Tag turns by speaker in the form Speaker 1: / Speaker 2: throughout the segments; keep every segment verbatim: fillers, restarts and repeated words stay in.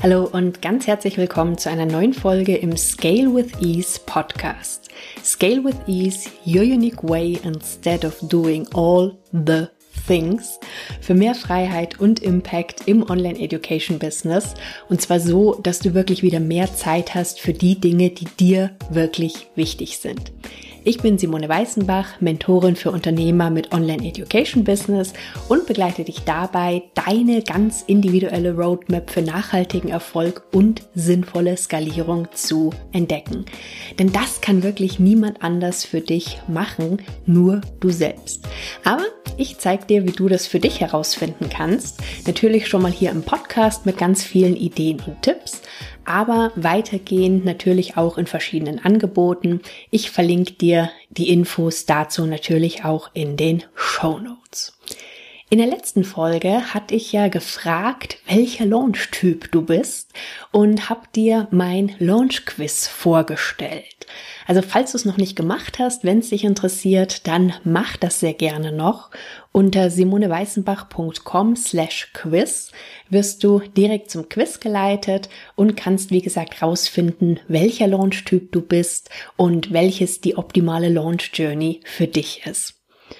Speaker 1: Hallo und ganz herzlich willkommen zu einer neuen Folge im Scale with Ease Podcast. Scale with Ease, your unique way instead of doing all the things für mehr Freiheit und Impact im Online-Education-Business. Und zwar so, dass du wirklich wieder mehr Zeit hast für die Dinge, die dir wirklich wichtig sind. Ich bin Simone Weißenbach, Mentorin für Unternehmer mit Online-Education-Business und begleite dich dabei, deine ganz individuelle Roadmap für nachhaltigen Erfolg und sinnvolle Skalierung zu entdecken. Denn das kann wirklich niemand anders für dich machen, nur du selbst. Aber ich zeige dir, wie du das für dich herausfinden kannst. Natürlich schon mal hier im Podcast mit ganz vielen Ideen und Tipps, aber weitergehend natürlich auch in verschiedenen Angeboten. Ich verlinke dir die Infos dazu natürlich auch in den Shownotes. In der letzten Folge hatte ich ja gefragt, welcher Launch-Typ du bist und habe dir mein Launch-Quiz vorgestellt. Also falls du es noch nicht gemacht hast, wenn es dich interessiert, dann mach das sehr gerne noch. Unter simoneweißenbach.com slash quiz wirst du direkt zum Quiz geleitet und kannst, wie gesagt, rausfinden, welcher Launch-Typ du bist und welches die optimale Launch-Journey für dich ist.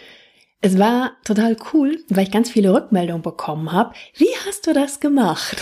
Speaker 1: Es war total cool, weil ich ganz viele Rückmeldungen bekommen habe. Wie hast du das gemacht?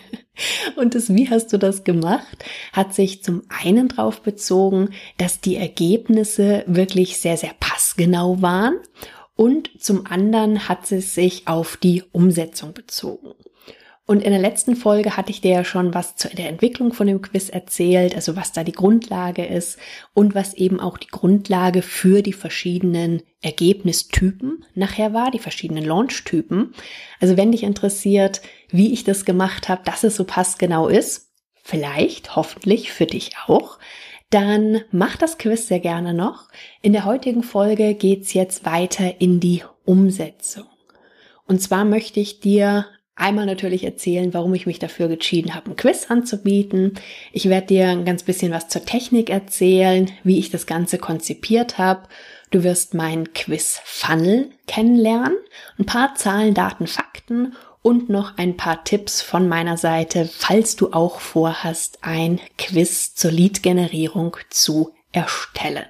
Speaker 1: Und das Wie hast du das gemacht, hat sich zum einen darauf bezogen, dass die Ergebnisse wirklich sehr, sehr passgenau waren und zum anderen hat es sich auf die Umsetzung bezogen. Und in der letzten Folge hatte ich dir ja schon was zu der Entwicklung von dem Quiz erzählt, also was da die Grundlage ist und was eben auch die Grundlage für die verschiedenen Ergebnistypen nachher war, die verschiedenen Launch-Typen. Also wenn dich interessiert, wie ich das gemacht habe, dass es so passgenau ist, vielleicht, hoffentlich für dich auch, dann mach das Quiz sehr gerne noch. In der heutigen Folge geht's jetzt weiter in die Umsetzung. Und zwar möchte ich dir einmal natürlich erzählen, warum ich mich dafür entschieden habe, ein Quiz anzubieten. Ich werde dir ein ganz bisschen was zur Technik erzählen, wie ich das Ganze konzipiert habe. Du wirst meinen Quiz-Funnel kennenlernen, ein paar Zahlen, Daten, Fakten und noch ein paar Tipps von meiner Seite, falls du auch vorhast, ein Quiz zur Lead-Generierung zu erstellen.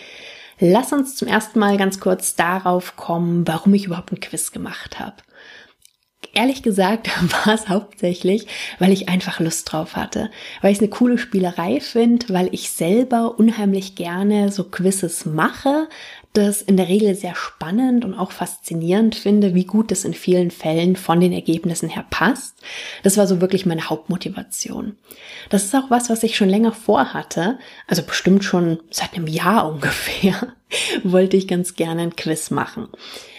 Speaker 1: Lass uns zum ersten Mal ganz kurz darauf kommen, warum ich überhaupt ein Quiz gemacht habe. Ehrlich gesagt war es hauptsächlich, weil ich einfach Lust drauf hatte, weil ich es eine coole Spielerei finde, weil ich selber unheimlich gerne so Quizzes mache, das in der Regel sehr spannend und auch faszinierend finde, wie gut das in vielen Fällen von den Ergebnissen her passt. Das war so wirklich meine Hauptmotivation. Das ist auch was, was ich schon länger vorhatte, also bestimmt schon seit einem Jahr ungefähr, wollte ich ganz gerne ein Quiz machen.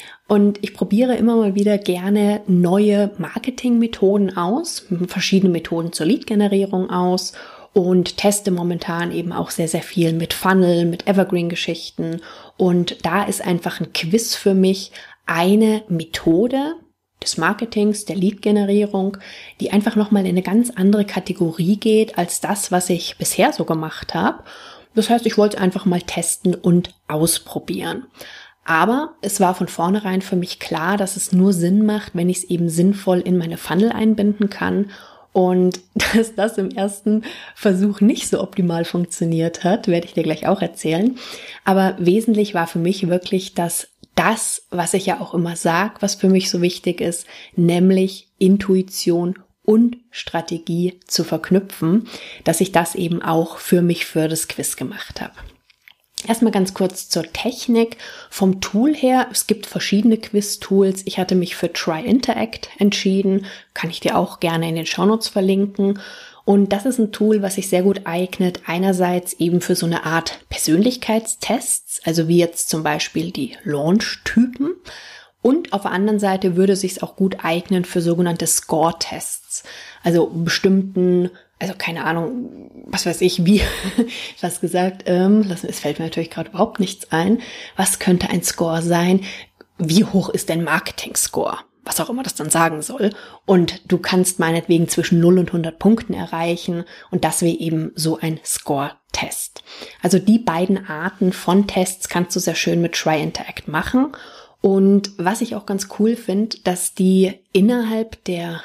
Speaker 1: Und ich probiere immer mal wieder gerne neue Marketingmethoden aus, verschiedene Methoden zur Lead-Generierung aus und teste momentan eben auch sehr, sehr viel mit Funnel, mit Evergreen-Geschichten. Und da ist einfach ein Quiz für mich eine Methode des Marketings, der Lead-Generierung, die einfach nochmal in eine ganz andere Kategorie geht als das, was ich bisher so gemacht habe. Das heißt, ich wollte es einfach mal testen und ausprobieren. Aber es war von vornherein für mich klar, dass es nur Sinn macht, wenn ich es eben sinnvoll in meine Funnel einbinden kann. Und dass das im ersten Versuch nicht so optimal funktioniert hat, werde ich dir gleich auch erzählen. Aber wesentlich war für mich wirklich, dass das, was ich ja auch immer sage, was für mich so wichtig ist, nämlich Intuition und Strategie zu verknüpfen, dass ich das eben auch für mich für das Quiz gemacht habe. Erstmal ganz kurz zur Technik. Vom Tool her, es gibt verschiedene Quiz-Tools. Ich hatte mich für Try Interact entschieden. Kann ich dir auch gerne in den Shownotes verlinken. Und das ist ein Tool, was sich sehr gut eignet. Einerseits eben für so eine Art Persönlichkeitstests, also wie jetzt zum Beispiel die Launch-Typen. Und auf der anderen Seite würde es sich auch gut eignen für sogenannte Score-Tests. Also bestimmten, also keine Ahnung, was weiß ich, wie, was gesagt, ähm, es fällt mir natürlich gerade überhaupt nichts ein. Was könnte ein Score sein? Wie hoch ist dein Marketing-Score? Was auch immer das dann sagen soll. Und du kannst meinetwegen zwischen null und hundert Punkten erreichen. Und das wäre eben so ein Score-Test. Also die beiden Arten von Tests kannst du sehr schön mit Try Interact machen. Und was ich auch ganz cool finde, dass die innerhalb der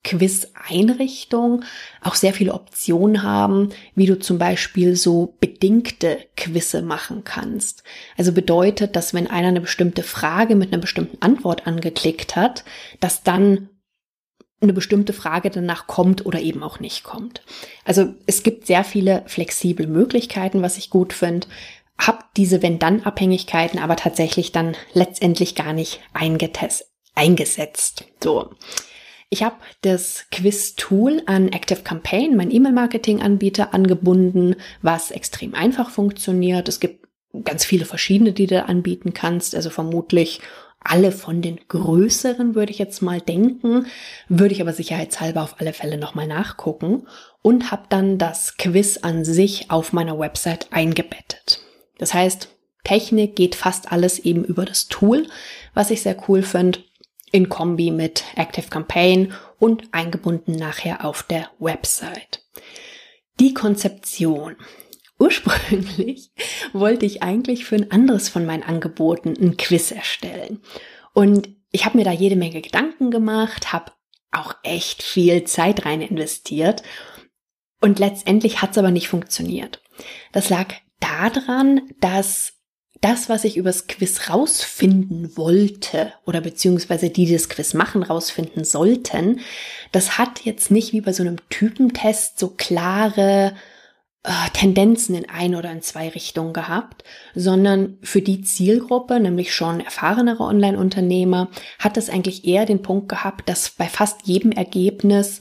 Speaker 1: Quiz-Einrichtung auch sehr viele Optionen haben, wie du zum Beispiel so bedingte Quizze machen kannst. Also bedeutet, dass wenn einer eine bestimmte Frage mit einer bestimmten Antwort angeklickt hat, dass dann eine bestimmte Frage danach kommt oder eben auch nicht kommt. Also es gibt sehr viele flexible Möglichkeiten, was ich gut finde. Hab diese Wenn-Dann-Abhängigkeiten aber tatsächlich dann letztendlich gar nicht eingetest, eingesetzt. So. Ich habe das Quiz-Tool an ActiveCampaign, mein E-Mail-Marketing-Anbieter, angebunden, was extrem einfach funktioniert. Es gibt ganz viele verschiedene, die du anbieten kannst, also vermutlich alle von den größeren, würde ich jetzt mal denken, würde ich aber sicherheitshalber auf alle Fälle nochmal nachgucken und habe dann das Quiz an sich auf meiner Website eingebettet. Das heißt, Technik geht fast alles eben über das Tool, was ich sehr cool finde, in Kombi mit ActiveCampaign und eingebunden nachher auf der Website. Die Konzeption. Ursprünglich wollte ich eigentlich für ein anderes von meinen Angeboten ein Quiz erstellen. Und ich habe mir da jede Menge Gedanken gemacht, habe auch echt viel Zeit rein investiert. Und letztendlich hat es aber nicht funktioniert. Das lag daran, dass das, was ich übers Quiz rausfinden wollte oder beziehungsweise die, die das Quiz machen, rausfinden sollten, das hat jetzt nicht wie bei so einem Typentest so klare äh, Tendenzen in ein oder in zwei Richtungen gehabt, sondern für die Zielgruppe, nämlich schon erfahrenere Online-Unternehmer, hat das eigentlich eher den Punkt gehabt, dass bei fast jedem Ergebnis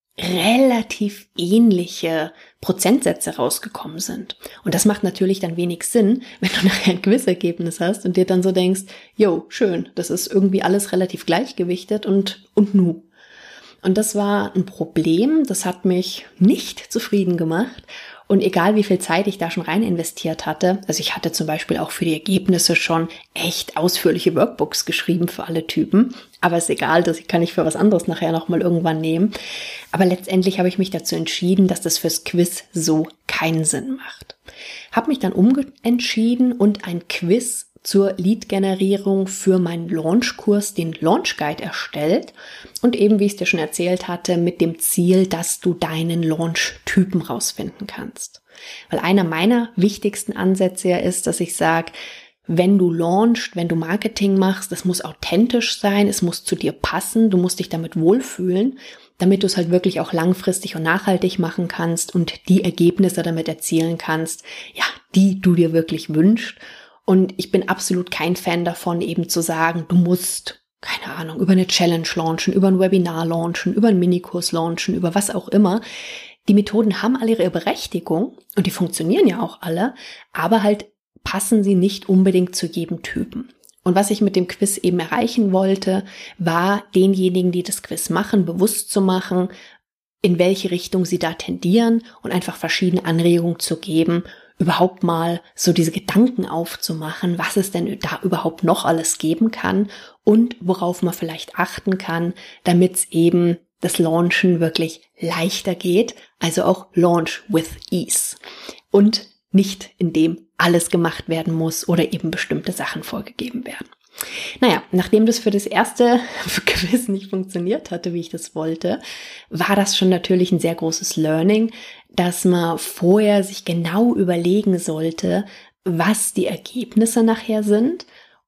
Speaker 1: relativ ähnliche Prozentsätze rausgekommen sind. Und das macht natürlich dann wenig Sinn, wenn du nachher ein Quizergebnis hast und dir dann so denkst, jo, schön, das ist irgendwie alles relativ gleichgewichtet und, und nu. Und das war ein Problem, das hat mich nicht zufrieden gemacht. Und egal wie viel Zeit ich da schon rein investiert hatte, also ich hatte zum Beispiel auch für die Ergebnisse schon echt ausführliche Workbooks geschrieben für alle Typen, aber ist egal, das kann ich für was anderes nachher nochmal irgendwann nehmen. Aber letztendlich habe ich mich dazu entschieden, dass das fürs Quiz so keinen Sinn macht. Habe mich dann umentschieden und ein Quiz zur Lead-Generierung für meinen Launchkurs, den Launch Guide, erstellt und eben, wie ich es dir schon erzählt hatte, mit dem Ziel, dass du deinen Launch-Typen rausfinden kannst. Weil einer meiner wichtigsten Ansätze ja ist, dass ich sage, wenn du launchst, wenn du Marketing machst, das muss authentisch sein, es muss zu dir passen, du musst dich damit wohlfühlen, damit du es halt wirklich auch langfristig und nachhaltig machen kannst und die Ergebnisse damit erzielen kannst, ja, die du dir wirklich wünschst. Und ich bin absolut kein Fan davon, eben zu sagen, du musst, keine Ahnung, über eine Challenge launchen, über ein Webinar launchen, über einen Minikurs launchen, über was auch immer. Die Methoden haben alle ihre Berechtigung und die funktionieren ja auch alle, aber halt passen sie nicht unbedingt zu jedem Typen. Und was ich mit dem Quiz eben erreichen wollte, war denjenigen, die das Quiz machen, bewusst zu machen, in welche Richtung sie da tendieren und einfach verschiedene Anregungen zu geben, überhaupt mal so diese Gedanken aufzumachen, was es denn da überhaupt noch alles geben kann und worauf man vielleicht achten kann, damit es eben das Launchen wirklich leichter geht, also auch Launch with Ease und nicht indem alles gemacht werden muss oder eben bestimmte Sachen vorgegeben werden. Naja, nachdem das für das erste Quiz nicht funktioniert hatte, wie ich das wollte, war das schon natürlich ein sehr großes Learning, dass man vorher sich genau überlegen sollte, was die Ergebnisse nachher sind.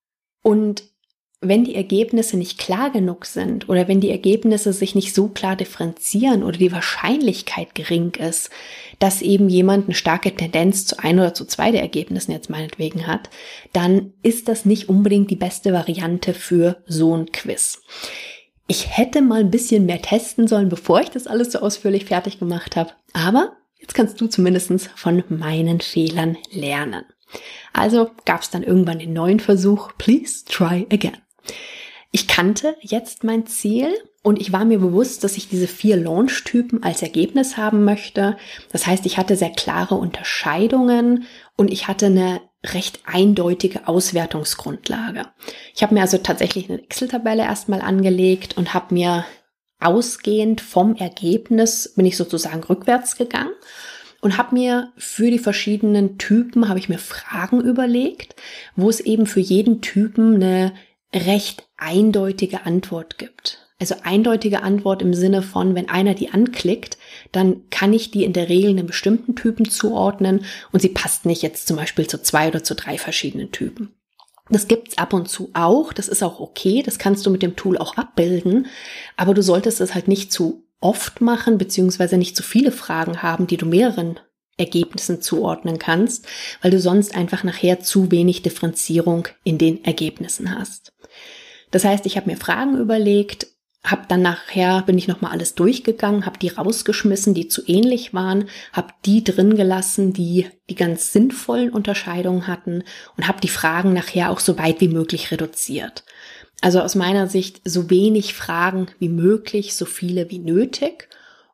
Speaker 1: Und wenn die Ergebnisse nicht klar genug sind oder wenn die Ergebnisse sich nicht so klar differenzieren oder die Wahrscheinlichkeit gering ist, dass eben jemand eine starke Tendenz zu ein oder zu zwei der Ergebnissen jetzt meinetwegen hat, dann ist das nicht unbedingt die beste Variante für so ein Quiz. Ich hätte mal ein bisschen mehr testen sollen, bevor ich das alles so ausführlich fertig gemacht habe, aber jetzt kannst du zumindest von meinen Fehlern lernen. Also gab es dann irgendwann den neuen Versuch, please try again. Ich kannte jetzt mein Ziel und ich war mir bewusst, dass ich diese vier Launch-Typen als Ergebnis haben möchte. Das heißt, ich hatte sehr klare Unterscheidungen und ich hatte eine recht eindeutige Auswertungsgrundlage. Ich habe mir also tatsächlich eine Excel-Tabelle erstmal angelegt und habe mir ausgehend vom Ergebnis, bin ich sozusagen rückwärts gegangen und habe mir für die verschiedenen Typen, habe ich mir Fragen überlegt, wo es eben für jeden Typen eine recht eindeutige Antwort gibt. Also eindeutige Antwort im Sinne von, wenn einer die anklickt, dann kann ich die in der Regel einem bestimmten Typen zuordnen und sie passt nicht jetzt zum Beispiel zu zwei oder zu drei verschiedenen Typen. Das gibt's ab und zu auch, das ist auch okay, das kannst du mit dem Tool auch abbilden, aber du solltest es halt nicht zu oft machen, beziehungsweise nicht zu viele Fragen haben, die du mehreren Ergebnissen zuordnen kannst, weil du sonst einfach nachher zu wenig Differenzierung in den Ergebnissen hast. Das heißt, ich habe mir Fragen überlegt, habe dann nachher, bin ich nochmal alles durchgegangen, habe die rausgeschmissen, die zu ähnlich waren, habe die drin gelassen, die die ganz sinnvollen Unterscheidungen hatten und habe die Fragen nachher auch so weit wie möglich reduziert. Also aus meiner Sicht so wenig Fragen wie möglich, so viele wie nötig.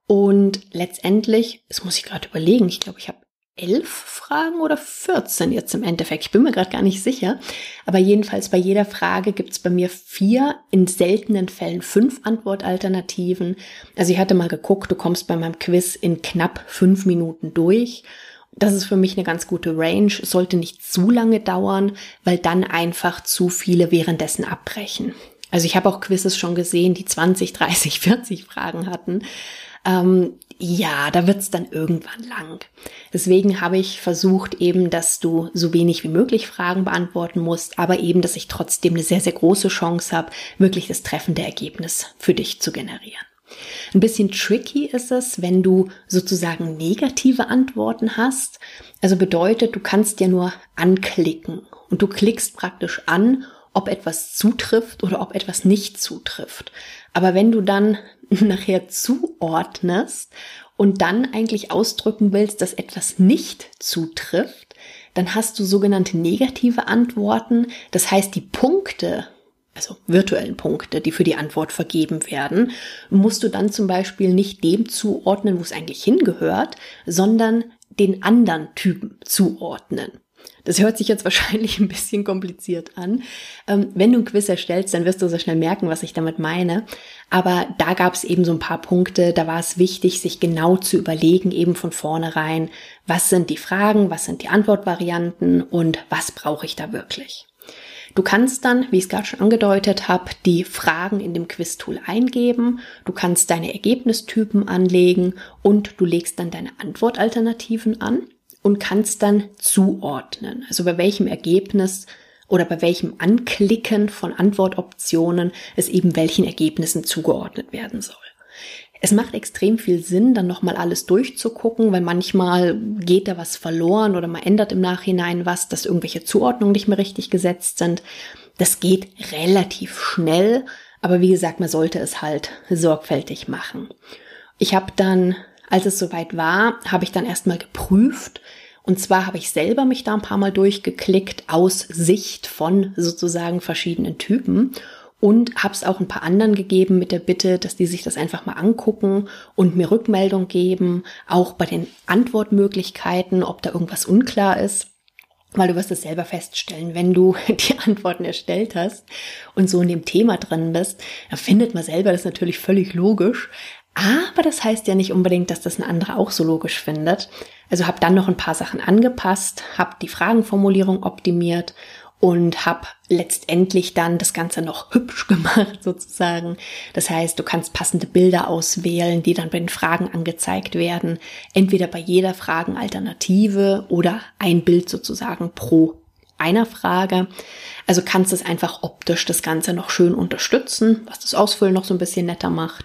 Speaker 1: Und letztendlich, das muss ich gerade überlegen, ich glaube, ich habe elf Fragen oder vierzehn jetzt im Endeffekt. Ich bin mir gerade gar nicht sicher. Aber jedenfalls bei jeder Frage gibt es bei mir vier, in seltenen Fällen fünf Antwortalternativen. Also ich hatte mal geguckt, du kommst bei meinem Quiz in knapp fünf Minuten durch. Das ist für mich eine ganz gute Range. Es sollte nicht zu lange dauern, weil dann einfach zu viele währenddessen abbrechen. Also ich habe auch Quizzes schon gesehen, die zwanzig, dreißig, vierzig Fragen hatten. Ähm, ja, da wird's dann irgendwann lang. Deswegen habe ich versucht eben, dass du so wenig wie möglich Fragen beantworten musst, aber eben, dass ich trotzdem eine sehr, sehr große Chance habe, wirklich das treffende Ergebnis für dich zu generieren. Ein bisschen tricky ist es, wenn du sozusagen negative Antworten hast. Also bedeutet, du kannst ja nur anklicken und du klickst praktisch an, ob etwas zutrifft oder ob etwas nicht zutrifft. Aber wenn du dann nachher zuordnest und dann eigentlich ausdrücken willst, dass etwas nicht zutrifft, dann hast du sogenannte negative Antworten. Das heißt, die Punkte, also virtuellen Punkte, die für die Antwort vergeben werden, musst du dann zum Beispiel nicht dem zuordnen, wo es eigentlich hingehört, sondern den anderen Typen zuordnen. Das hört sich jetzt wahrscheinlich ein bisschen kompliziert an. Ähm, wenn du ein Quiz erstellst, dann wirst du sehr schnell merken, was ich damit meine. Aber da gab es eben so ein paar Punkte, da war es wichtig, sich genau zu überlegen, eben von vornherein, was sind die Fragen, was sind die Antwortvarianten und was brauche ich da wirklich. Du kannst dann, wie ich es gerade schon angedeutet habe, die Fragen in dem Quiz-Tool eingeben. Du kannst deine Ergebnistypen anlegen und du legst dann deine Antwortalternativen an und kannst dann zuordnen. Also bei welchem Ergebnis oder bei welchem Anklicken von Antwortoptionen es eben welchen Ergebnissen zugeordnet werden soll. Es macht extrem viel Sinn, dann nochmal alles durchzugucken, weil manchmal geht da was verloren oder man ändert im Nachhinein was, dass irgendwelche Zuordnungen nicht mehr richtig gesetzt sind. Das geht relativ schnell, aber wie gesagt, man sollte es halt sorgfältig machen. Ich habe dann, als es soweit war, habe ich dann erstmal geprüft. Und zwar habe ich selber mich da ein paar Mal durchgeklickt aus Sicht von sozusagen verschiedenen Typen. Und habe es auch ein paar anderen gegeben mit der Bitte, dass die sich das einfach mal angucken und mir Rückmeldung geben, auch bei den Antwortmöglichkeiten, ob da irgendwas unklar ist. Weil du wirst es selber feststellen, wenn du die Antworten erstellt hast und so in dem Thema drin bist, dann findet man selber das natürlich völlig logisch. Aber das heißt ja nicht unbedingt, dass das ein anderer auch so logisch findet. Also habe dann noch ein paar Sachen angepasst, habe die Fragenformulierung optimiert und habe letztendlich dann das Ganze noch hübsch gemacht sozusagen. Das heißt, du kannst passende Bilder auswählen, die dann bei den Fragen angezeigt werden. Entweder bei jeder Fragenalternative oder ein Bild sozusagen pro einer Frage. Also kannst es einfach optisch das Ganze noch schön unterstützen, was das Ausfüllen noch so ein bisschen netter macht.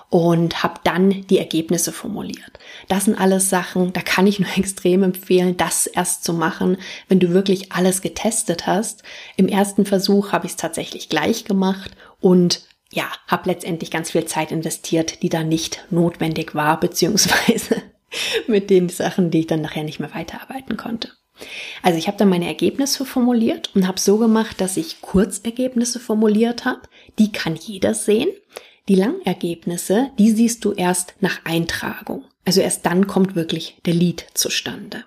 Speaker 1: Und habe dann die Ergebnisse formuliert. Das sind alles Sachen, da kann ich nur extrem empfehlen, das erst zu machen, wenn du wirklich alles getestet hast. Im ersten Versuch habe ich es tatsächlich gleich gemacht und ja, habe letztendlich ganz viel Zeit investiert, die da nicht notwendig war, beziehungsweise mit den Sachen, die ich dann nachher nicht mehr weiterarbeiten konnte. Also ich habe dann meine Ergebnisse formuliert und habe so gemacht, dass ich Kurzergebnisse formuliert habe. Die kann jeder sehen. Die Langergebnisse, die siehst du erst nach Eintragung. Also erst dann kommt wirklich der Lead zustande.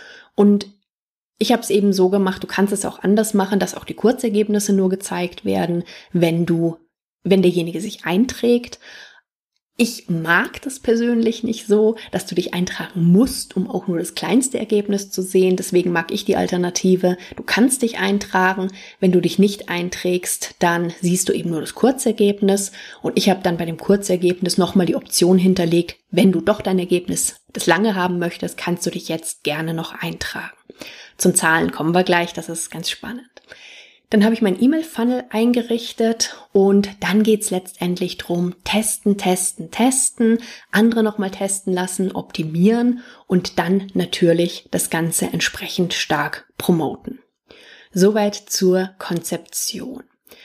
Speaker 1: Und ich habe es eben so gemacht, du kannst es auch anders machen, dass auch die Kurzergebnisse nur gezeigt werden, wenn du, wenn derjenige sich einträgt. Ich mag das persönlich nicht so, dass du dich eintragen musst, um auch nur das kleinste Ergebnis zu sehen. Deswegen mag ich die Alternative. Du kannst dich eintragen. Wenn du dich nicht einträgst, dann siehst du eben nur das Kurzergebnis. Und ich habe dann bei dem Kurzergebnis nochmal die Option hinterlegt, wenn du doch dein Ergebnis das lange haben möchtest, kannst du dich jetzt gerne noch eintragen. Zum Zahlen kommen wir gleich, das ist ganz spannend. Dann habe ich mein E-Mail-Funnel eingerichtet und dann geht's letztendlich drum, testen, testen, testen, andere nochmal testen lassen, optimieren und dann natürlich das Ganze entsprechend stark promoten. Soweit zur Konzeption.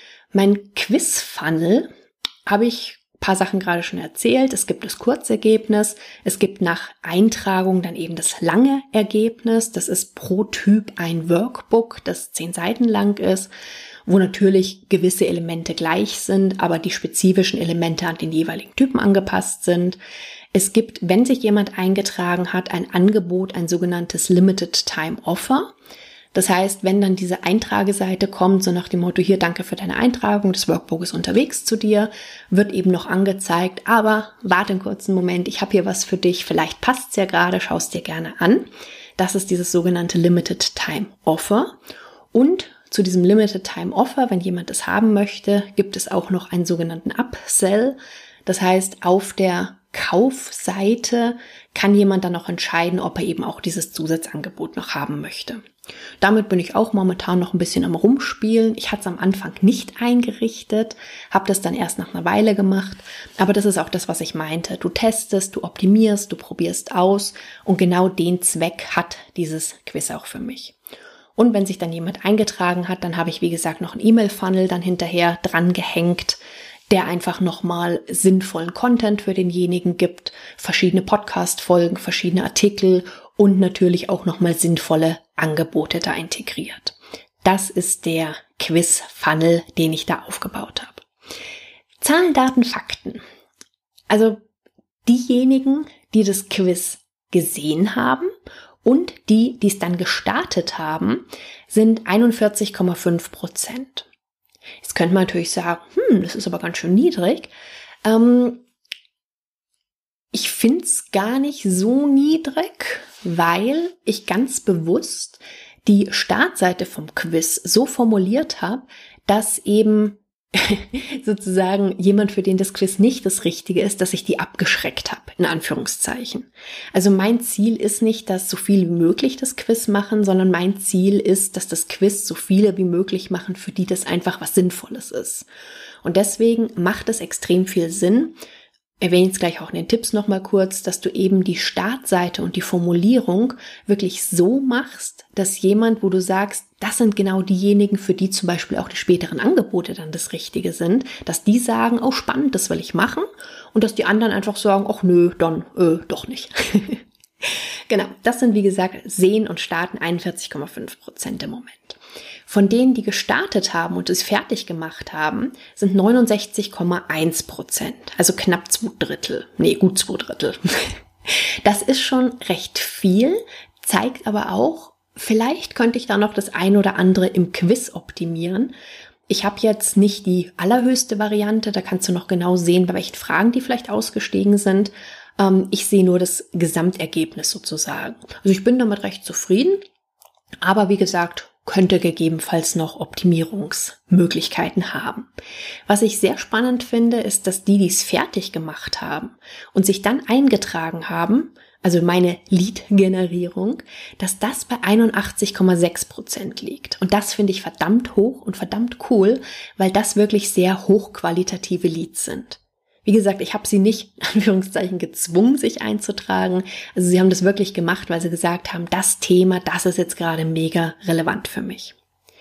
Speaker 1: Mein Quiz-Funnel habe ich ein paar Sachen gerade schon erzählt. Es gibt das Kurzergebnis, es gibt nach Eintragung dann eben das lange Ergebnis. Das ist pro Typ ein Workbook, das zehn Seiten lang ist, wo natürlich gewisse Elemente gleich sind, aber die spezifischen Elemente an den jeweiligen Typen angepasst sind. Es gibt, wenn sich jemand eingetragen hat, ein Angebot, ein sogenanntes Limited Time Offer. Das heißt, wenn dann diese Eintrageseite kommt, so nach dem Motto, hier, danke für deine Eintragung, das Workbook ist unterwegs zu dir, wird eben noch angezeigt, aber warte einen kurzen Moment, ich habe hier was für dich, vielleicht passt's ja gerade, schau es dir gerne an. Das ist dieses sogenannte Limited Time Offer. Und zu diesem Limited Time Offer, wenn jemand es haben möchte, gibt es auch noch einen sogenannten Upsell. Das heißt, auf der Kaufseite kann jemand dann noch entscheiden, ob er eben auch dieses Zusatzangebot noch haben möchte. Damit bin ich auch momentan noch ein bisschen am Rumspielen. Ich hatte es am Anfang nicht eingerichtet, habe das dann erst nach einer Weile gemacht. Aber das ist auch das, was ich meinte. Du testest, du optimierst, du probierst aus und genau den Zweck hat dieses Quiz auch für mich. Und wenn sich dann jemand eingetragen hat, dann habe ich, wie gesagt, noch einen E-Mail-Funnel dann hinterher dran gehängt, der einfach nochmal sinnvollen Content für denjenigen gibt, verschiedene Podcast-Folgen, verschiedene Artikel und natürlich auch nochmal sinnvolle Angebote da integriert. Das ist der Quiz-Funnel, den ich da aufgebaut habe. Zahlen, Daten, Fakten. Also diejenigen, die das Quiz gesehen haben und die, die es dann gestartet haben, sind einundvierzig Komma fünf Prozent. Jetzt könnte man natürlich sagen, hm, das ist aber ganz schön niedrig. Ähm, ich finde es gar nicht so niedrig, weil ich ganz bewusst die Startseite vom Quiz so formuliert habe, dass eben sozusagen jemand, für den das Quiz nicht das Richtige ist, dass ich die abgeschreckt habe, in Anführungszeichen. Also mein Ziel ist nicht, dass so viele wie möglich das Quiz machen, sondern mein Ziel ist, dass das Quiz so viele wie möglich machen, für die das einfach was Sinnvolles ist. Und deswegen macht es extrem viel Sinn, erwähne jetzt gleich auch in den Tipps nochmal kurz, dass du eben die Startseite und die Formulierung wirklich so machst, dass jemand, wo du sagst, das sind genau diejenigen, für die zum Beispiel auch die späteren Angebote dann das Richtige sind, dass die sagen, oh spannend, das will ich machen, und dass die anderen einfach sagen, ach nö, dann äh, doch nicht. Genau, das sind wie gesagt Sehen und Starten einundvierzig Komma fünf Prozent im Moment. Von denen, die gestartet haben und es fertig gemacht haben, sind neunundsechzig Komma eins Prozent, also knapp zwei Drittel, nee, gut zwei Drittel. Das ist schon recht viel, zeigt aber auch, vielleicht könnte ich da noch das ein oder andere im Quiz optimieren. Ich habe jetzt nicht die allerhöchste Variante, da kannst du noch genau sehen, bei welchen Fragen die vielleicht ausgestiegen sind. Ich sehe nur das Gesamtergebnis sozusagen. Also ich bin damit recht zufrieden, aber wie gesagt, könnte gegebenenfalls noch Optimierungsmöglichkeiten haben. Was ich sehr spannend finde, ist, dass die, die es fertig gemacht haben und sich dann eingetragen haben, also meine Lead-Generierung, dass das bei einundachtzig Komma sechs Prozent liegt. Und das finde ich verdammt hoch und verdammt cool, weil das wirklich sehr hochqualitative Leads sind. Wie gesagt, ich habe sie nicht, in Anführungszeichen, gezwungen, sich einzutragen. Also sie haben das wirklich gemacht, weil sie gesagt haben, das Thema, das ist jetzt gerade mega relevant für mich.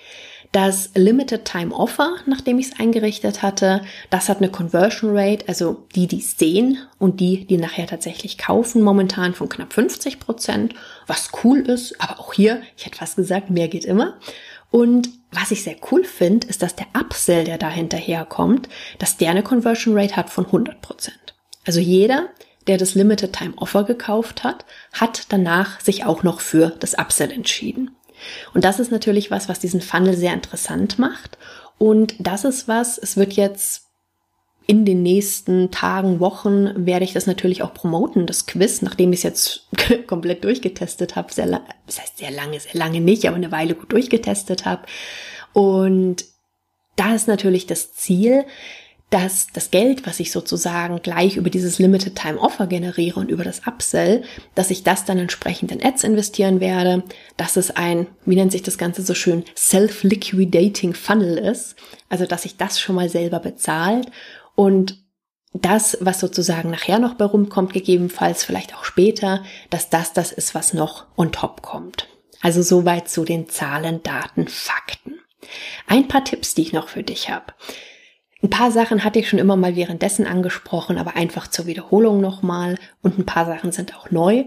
Speaker 1: Das Limited Time Offer, nachdem ich es eingerichtet hatte, das hat eine Conversion Rate, also die, die es sehen und die, die nachher tatsächlich kaufen, momentan von knapp fünfzig Prozent, was cool ist, aber auch hier, ich hätte fast gesagt, mehr geht immer. Und was ich sehr cool finde, ist, dass der Upsell, der da hinterherkommt, dass der eine Conversion Rate hat von hundert Prozent. Also jeder, der das Limited Time Offer gekauft hat, hat danach sich auch noch für das Upsell entschieden. Und das ist natürlich was, was diesen Funnel sehr interessant macht. Und das ist was, es wird jetzt in den nächsten Tagen, Wochen werde ich das natürlich auch promoten, das Quiz, nachdem ich es jetzt komplett durchgetestet habe. Sehr lang, das heißt sehr lange, sehr lange nicht, aber eine Weile gut durchgetestet habe. Und da ist natürlich das Ziel, dass das Geld, was ich sozusagen gleich über dieses Limited Time Offer generiere und über das Upsell, dass ich das dann entsprechend in Ads investieren werde, dass es ein, wie nennt sich das Ganze so schön, Self-Liquidating Funnel ist, also dass ich das schon mal selber bezahlt und das, was sozusagen nachher noch bei rumkommt, gegebenenfalls vielleicht auch später, dass das das ist, was noch on top kommt. Also soweit zu den Zahlen, Daten, Fakten. Ein paar Tipps, die ich noch für dich habe. Ein paar Sachen hatte ich schon immer mal währenddessen angesprochen, aber einfach zur Wiederholung nochmal. Und ein paar Sachen sind auch neu.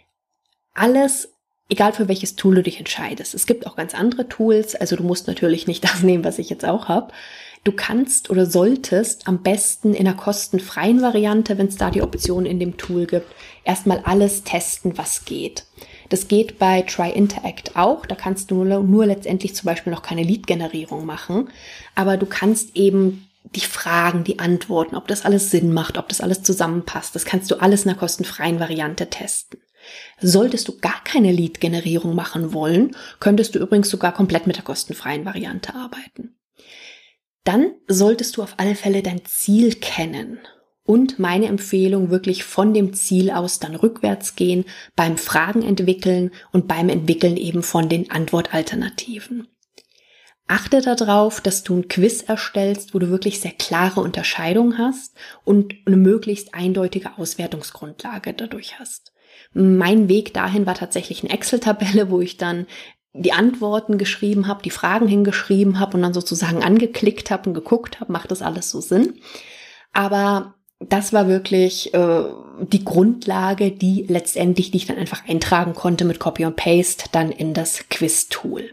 Speaker 1: Alles, egal für welches Tool du dich entscheidest. Es gibt auch ganz andere Tools, also du musst natürlich nicht das nehmen, was ich jetzt auch habe. Du kannst oder solltest am besten in einer kostenfreien Variante, wenn es da die Option in dem Tool gibt, erstmal alles testen, was geht. Das geht bei Try Interact auch. Da kannst du nur, nur letztendlich zum Beispiel noch keine Lead-Generierung machen. Aber du kannst eben die Fragen, die Antworten, ob das alles Sinn macht, ob das alles zusammenpasst, das kannst du alles in einer kostenfreien Variante testen. Solltest du gar keine Lead-Generierung machen wollen, könntest du übrigens sogar komplett mit der kostenfreien Variante arbeiten. Dann solltest du auf alle Fälle dein Ziel kennen. Und meine Empfehlung, wirklich von dem Ziel aus dann rückwärts gehen, beim Fragen entwickeln und beim Entwickeln eben von den Antwortalternativen. Achte darauf, dass du ein Quiz erstellst, wo du wirklich sehr klare Unterscheidungen hast und eine möglichst eindeutige Auswertungsgrundlage dadurch hast. Mein Weg dahin war tatsächlich eine Excel-Tabelle, wo ich dann die Antworten geschrieben habe, die Fragen hingeschrieben habe und dann sozusagen angeklickt habe und geguckt habe, macht das alles so Sinn? Aber das war wirklich äh, die Grundlage, die letztendlich, die ich dann einfach eintragen konnte mit Copy und Paste dann in das Quiz-Tool.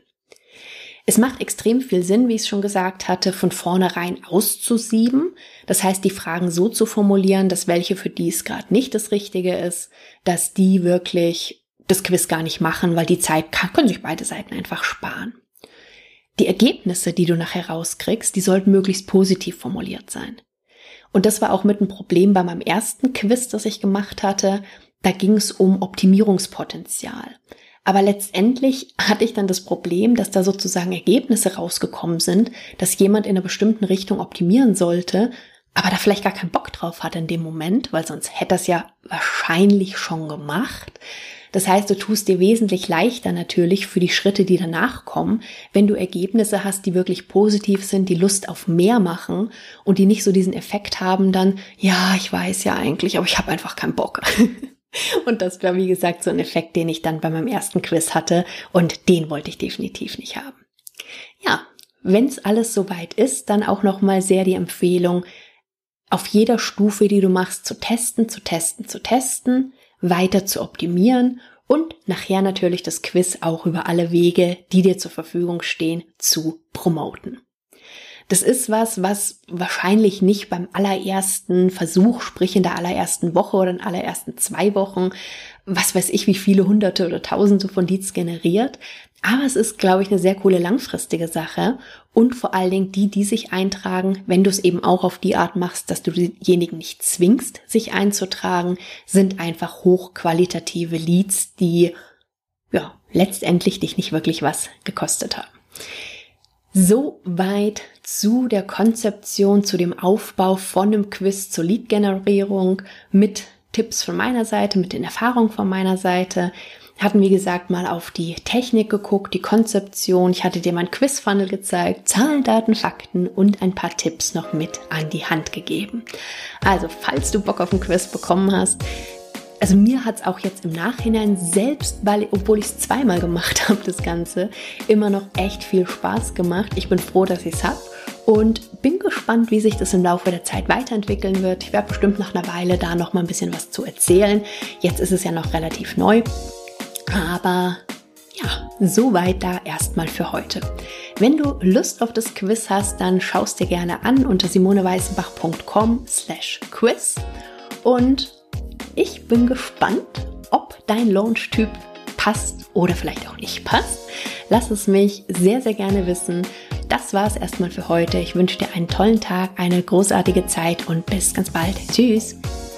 Speaker 1: Es macht extrem viel Sinn, wie ich es schon gesagt hatte, von vornherein auszusieben. Das heißt, die Fragen so zu formulieren, dass welche für die es gerade nicht das Richtige ist, dass die wirklich das Quiz gar nicht machen, weil die Zeit kann, können sich beide Seiten einfach sparen. Die Ergebnisse, die du nachher rauskriegst, die sollten möglichst positiv formuliert sein. Und das war auch mit ein Problem bei meinem ersten Quiz, das ich gemacht hatte. Da ging es um Optimierungspotenzial. Aber letztendlich hatte ich dann das Problem, dass da sozusagen Ergebnisse rausgekommen sind, dass jemand in einer bestimmten Richtung optimieren sollte, aber da vielleicht gar keinen Bock drauf hatte in dem Moment, weil sonst hätte er es ja wahrscheinlich schon gemacht. Das heißt, du tust dir wesentlich leichter natürlich für die Schritte, die danach kommen, wenn du Ergebnisse hast, die wirklich positiv sind, die Lust auf mehr machen und die nicht so diesen Effekt haben dann, ja, ich weiß ja eigentlich, aber ich habe einfach keinen Bock. Und das war, wie gesagt, so ein Effekt, den ich dann bei meinem ersten Quiz hatte und den wollte ich definitiv nicht haben. Ja, wenn es alles soweit ist, dann auch nochmal sehr die Empfehlung, auf jeder Stufe, die du machst, zu testen, zu testen, zu testen, weiter zu optimieren und nachher natürlich das Quiz auch über alle Wege, die dir zur Verfügung stehen, zu promoten. Das ist was, was wahrscheinlich nicht beim allerersten Versuch, sprich in der allerersten Woche oder in den allerersten zwei Wochen, was weiß ich, wie viele Hunderte oder Tausende von Leads generiert. Aber es ist, glaube ich, eine sehr coole langfristige Sache und vor allen Dingen die, die sich eintragen, wenn du es eben auch auf die Art machst, dass du diejenigen nicht zwingst, sich einzutragen, sind einfach hochqualitative Leads, die ja letztendlich dich nicht wirklich was gekostet haben. Soweit zu der Konzeption, zu dem Aufbau von einem Quiz zur Lead-Generierung mit Tipps von meiner Seite, mit den Erfahrungen von meiner Seite. Hatten, wie gesagt, mal auf die Technik geguckt, die Konzeption. Ich hatte dir mein Quiz-Funnel gezeigt, Zahlen, Daten, Fakten und ein paar Tipps noch mit an die Hand gegeben. Also, falls du Bock auf ein Quiz bekommen hast, also mir hat es auch jetzt im Nachhinein, selbst weil, obwohl ich es zweimal gemacht habe, das Ganze, immer noch echt viel Spaß gemacht. Ich bin froh, dass ich es habe und bin gespannt, wie sich das im Laufe der Zeit weiterentwickeln wird. Ich werde bestimmt nach einer Weile da noch mal ein bisschen was zu erzählen. Jetzt ist es ja noch relativ neu, aber ja, soweit da erstmal für heute. Wenn du Lust auf das Quiz hast, dann schaust dir gerne an unter simoneweißenbach punkt com slash quiz und ich bin gespannt, ob dein Launch-Typ passt oder vielleicht auch nicht passt. Lass es mich sehr, sehr gerne wissen. das war's erstmal für heute. Ich wünsche dir einen tollen Tag, eine großartige Zeit und bis ganz bald. Tschüss!